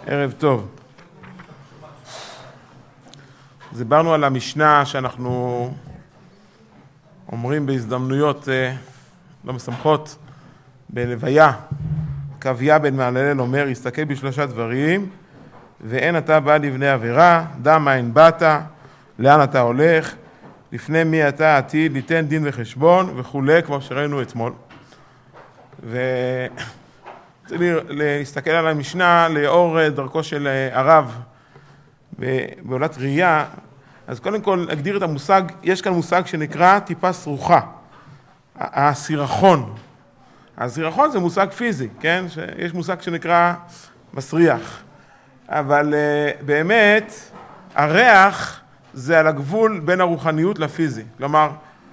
ערב טוב. דיברנו על המשנה שאנחנו אומרים בהזדמנויות לא משמחות בלוויה. קוויה בן מהללל אומר, הסתכל בשלושה דברים, ואין אתה בא לבני עבירה, דע מאין באת, לאן אתה הולך, לפני מי אתה עתיד, ליתן דין וחשבון וכו', כמו שראינו אתמול. וצריך להסתכל על המשנה לאור דרכו של הרב בעולת ראייה. אז קודם כל נגדיר את המושג, יש כאן מושג שנקרא טיפה סרוחה, הסירחון. הסירחון זה מושג פיזי, כן? יש מושג שנקרא מסריח. אבל באמת הריח זה על הגבול בין הרוחניות לפיזי. כלומר,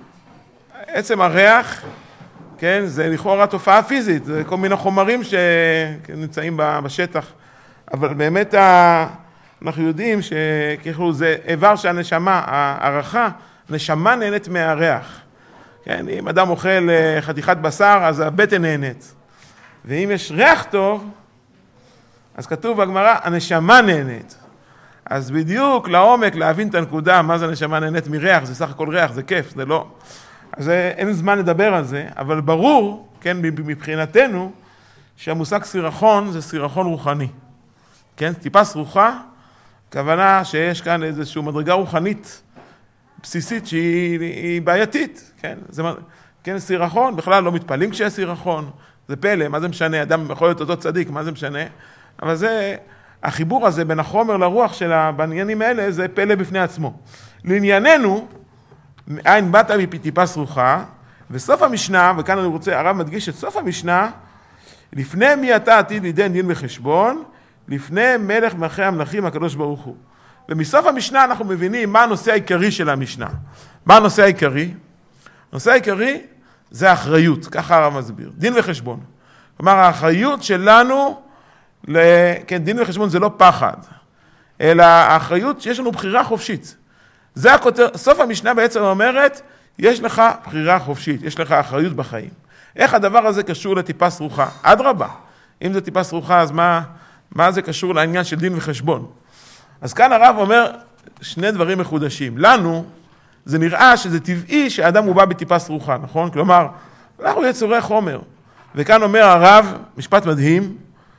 עצם הריח, כן, זה לכאורה תופעה פיזית, זה כל מיני חומרים שנמצאים בשטח. אבל באמת אנחנו יודעים שכאילו זה איבר שהנשמה, הערכה, הנשמה נהנית מהריח. כן, אם אדם אוכל חתיכת בשר, אז הבטן נהנית. ואם יש ריח טוב, אז כתוב בגמרא, הנשמה נהנית. אז בדיוק לעומק להבין את הנקודה, מה זה הנשמה נהנית מריח, זה סך הכל ריח, זה כיף, זה לא. אז אין זמן לדבר על זה, אבל ברור, כן, מבחינתנו, שהמושג סירחון זה סירחון רוחני. כן, טיפה סרוחה, כוונה שיש כאן איזושהי מדרגה רוחנית בסיסית שהיא בעייתית, כן? כן, סירחון, בכלל לא מתפעלים כשיש סירחון, זה פלא, מה זה משנה? אדם יכול להיות אותו צדיק, מה זה משנה? אבל זה, החיבור הזה בין החומר לרוח שלה, בעניינים האלה, זה פלא בפני עצמו. לענייננו, אין באת מטיפה סרוחה, וסוף המשנה, וכאן אני רוצה, הרב מדגיש את סוף המשנה, לפני מי אתה עתיד ליתן דין וחשבון, לפני מלך מלכי המלכים הקדוש ברוך הוא. ומסוף המשנה אנחנו מבינים מה הנושא העיקרי של המשנה. מה הנושא העיקרי? הנושא העיקרי זה האחריות, ככה הרב מסביר, דין וחשבון. כלומר, האחריות שלנו, כן, דין וחשבון זה לא פחד, אלא האחריות שיש לנו בחירה חופשית. זה סוף המשנה בעצם אומרת, יש לך בחירה חופשית, יש לך אחריות בחיים. איך הדבר הזה קשור לטיפה סרוחה? אדרבה, אם זה טיפה סרוחה, אז מה זה קשור לעניין של דין וחשבון? אז כאן הרב אומר שני דברים מחודשים. לנו זה נראה שזה טבעי שהאדם הוא בא בטיפה סרוחה, נכון? כלומר, אנחנו יצורי חומר. וכאן אומר הרב, משפט מדהים,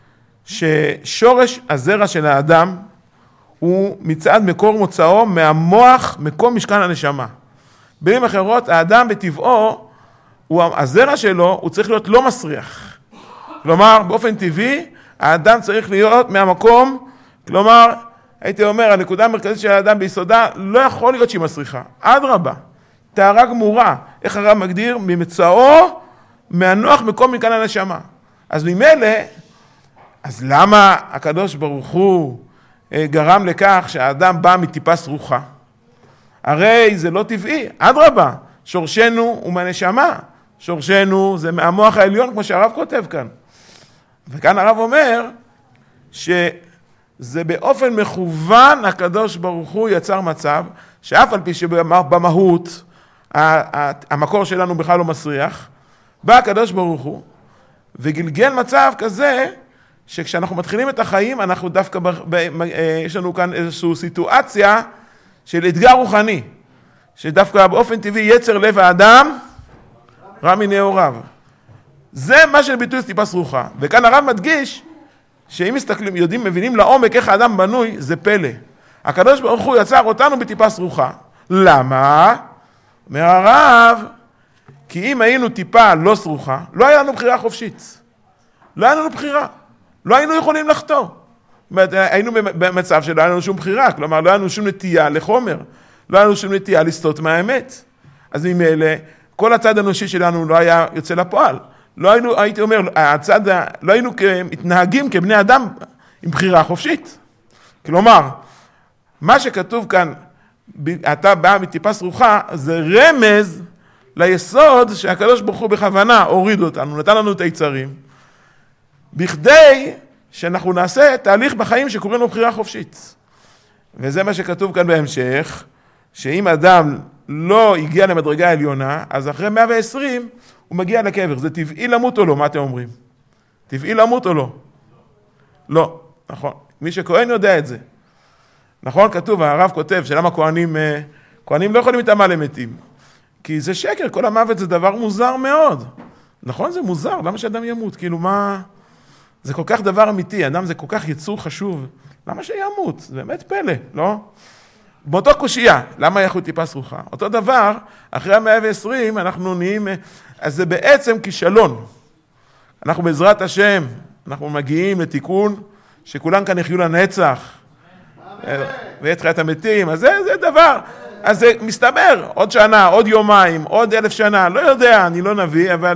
ששורש הזרע של האדם הוא מצד מקור מוצאו מהמוח, מקום משכן הנשמה. במילים אחרות, האדם בטבעו, הזרע שלו הוא צריך להיות לא מסריח. כלומר, באופן טבעי, האדם צריך להיות מהמקום, כלומר, הייתי אומר, הנקודה המרכזית של האדם ביסודה לא יכול להיות שהיא מסריחה. אדרבה, טהרה גמורה, איך הרב מגדיר? ממצאו, מהנוח מקום מכאן הנשמה. אז ממילא, אז למה הקדוש ברוך הוא גרם לכך שהאדם בא מטיפה סרוחה? הרי זה לא טבעי, אדרבה, שורשנו הוא מהנשמה, שורשנו זה מהמוח העליון, כמו שהרב כותב כאן. וכאן הרב אומר שזה באופן מכוון הקדוש ברוך הוא יצר מצב שאף על פי שבמהות המקור שלנו בכלל לא מסריח, בא הקדוש ברוך הוא וגלגל מצב כזה שכשאנחנו מתחילים את החיים אנחנו דווקא יש לנו כאן איזושהי סיטואציה של אתגר רוחני, שדווקא באופן טבעי יצר לב האדם רע מנעוריו. זה מה שביטוי טיפה סרוחה. וכאן הרב מדגיש שאם מסתכלים, יודעים, מבינים לעומק איך האדם בנוי, זה פלא. הקדוש ברוך הוא יצר אותנו בטיפה סרוחה. למה? אומר הרב, כי אם היינו טיפה לא סרוחה, לא היה לנו בחירה חופשית. לא היה לנו בחירה. לא היינו יכולים לחתור. היינו במצב שלא היה לנו שום בחירה, כלומר לא היה לנו שום נטייה לחומר. לא היה לנו שום נטייה לסטות מהאמת. אז ממילא, כל הצד האנושי שלנו לא היה יוצא לפועל. לא היינו, הייתי אומר, לא היינו מתנהגים כבני אדם עם בחירה חופשית. כלומר, מה שכתוב כאן, אתה בא מטיפה סרוחה, זה רמז ליסוד שהקדוש ברוך הוא בכוונה הוריד אותנו, נתן לנו את היצרים, בכדי שאנחנו נעשה תהליך בחיים שקוראים לו בחירה חופשית. וזה מה שכתוב כאן בהמשך, שאם אדם לא הגיע למדרגה העליונה, אז אחרי 120 הוא מגיע לקבר. זה טבעי למות או לא? מה אתם אומרים? טבעי למות או לא? לא, נכון. מי שכהן יודע את זה. נכון? כתוב, הרב כותב שלמה כהנים לא יכולים להתאמה למתים. כי זה שקר, כל המוות זה דבר מוזר מאוד. נכון? זה מוזר, למה שאדם ימות? כאילו מה... זה כל כך דבר אמיתי, אדם זה כל כך יצור חשוב. למה שימות? זה באמת פלא, לא? באותו קושייה, למה יחוד טיפה סרוחה? אותו דבר, אחרי 120 אנחנו נהיים... אז זה בעצם כישלון. אנחנו בעזרת השם, אנחנו מגיעים לתיקון, שכולם כאן יחיו לנצח. ואת חיית המתים, אז זה דבר. אז זה מסתבר, עוד שנה, עוד יומיים, עוד 1000 שנה, לא יודע, אני לא נביא, אבל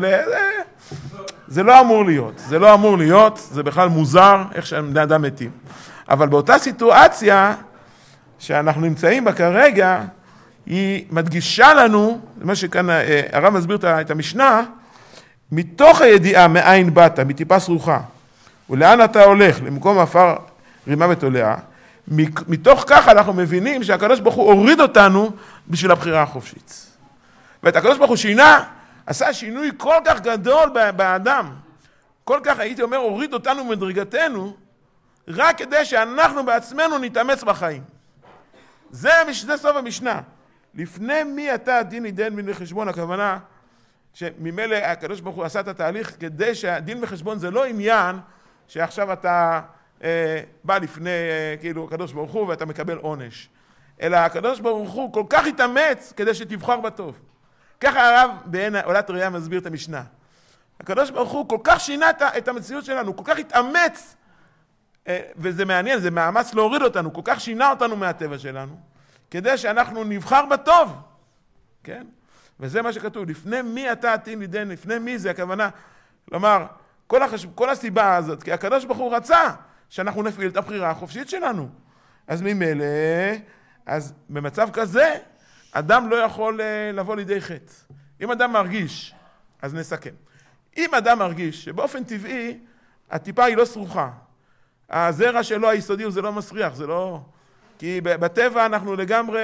זה לא אמור להיות. זה לא אמור להיות, זה בכלל מוזר, איך שבני אדם מתים. אבל באותה סיטואציה שאנחנו נמצאים בה כרגע, היא מדגישה לנו, מה שכאן הרב מסביר את המשנה, מתוך הידיעה מאין באת, מטיפה סרוחה, ולאן אתה הולך, למקום עפר רימה ותולעה, מתוך כך אנחנו מבינים שהקדוש ברוך הוא הוריד אותנו בשביל הבחירה החופשית. ואת הקדוש ברוך הוא שינה, עשה שינוי כל כך גדול באדם, כל כך הייתי אומר הוריד אותנו מדרגתנו, רק כדי שאנחנו בעצמנו נתאמץ בחיים. זה סוף המשנה. לפני מי אתה דין ידן מן וחשבון, הכוונה שממילא הקדוש ברוך הוא עשה את התהליך כדי שהדין וחשבון זה לא עניין שעכשיו אתה בא לפני כאילו הקדוש ברוך הוא ואתה מקבל עונש, אלא הקדוש ברוך הוא כל כך התאמץ כדי שתבחר בטוב. ככה הרב בעין עולת ראייה מסביר את המשנה. הקדוש ברוך הוא כל כך שינה את המציאות שלנו, כל כך התאמץ, וזה מעניין, זה מאמץ להוריד אותנו, כל כך שינה אותנו מהטבע שלנו, כדי שאנחנו נבחר בטוב, כן? וזה מה שכתוב, לפני מי אתה עתין לידן, לפני מי זה הכוונה, כלומר, כל הסיבה הזאת, כי הקדוש ברוך הוא רצה שאנחנו נפעיל את הבחירה החופשית שלנו. אז ממילא, אז במצב כזה, אדם לא יכול לבוא לידי חטא. אם אדם מרגיש, אז נסכם. אם אדם מרגיש שבאופן טבעי, הטיפה היא לא סרוחה, הזרע שלו היסודי הוא זה לא מסריח, זה לא... כי בטבע אנחנו לגמרי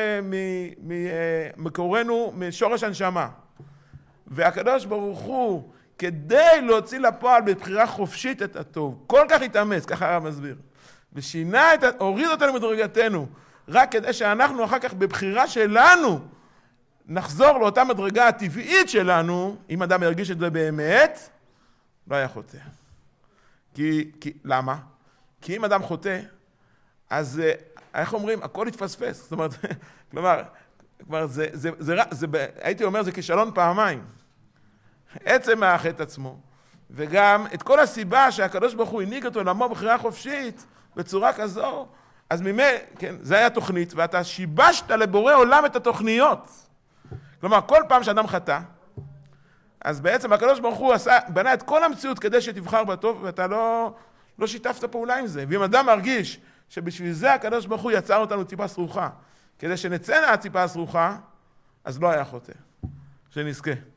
מקורנו משורש הנשמה. והקדוש ברוך הוא, כדי להוציא לפועל בבחירה חופשית את הטוב, כל כך התאמץ, ככה הרב מסביר, ושינה הוריד אותנו מדרגתנו, רק כדי שאנחנו אחר כך בבחירה שלנו, נחזור לאותה מדרגה הטבעית שלנו, אם אדם ירגיש את זה באמת, לא היה חוטא. למה? כי אם אדם חוטא, אז איך אומרים? הכל יתפספס. זאת אומרת, כלומר, הייתי אומר, זה כישלון פעמיים. עצם מהחטא עצמו, וגם את כל הסיבה שהקדוש ברוך הוא הנהיג אותו לעמו בחירה חופשית, בצורה כזו, אז כן, זה היה תוכנית, ואתה שיבשת לבורא עולם את התוכניות. כלומר, כל פעם שאדם חטא, אז בעצם הקדוש ברוך הוא בנה את כל המציאות כדי שתבחר בטוב, ואתה לא שיתפת פעולה עם זה. ואם אדם מרגיש שבשביל זה הקדוש ברוך הוא יצר אותנו טיפה סרוחה, כדי שנצא מהטיפה הסרוחה, אז לא היה חוטא. שנזכה.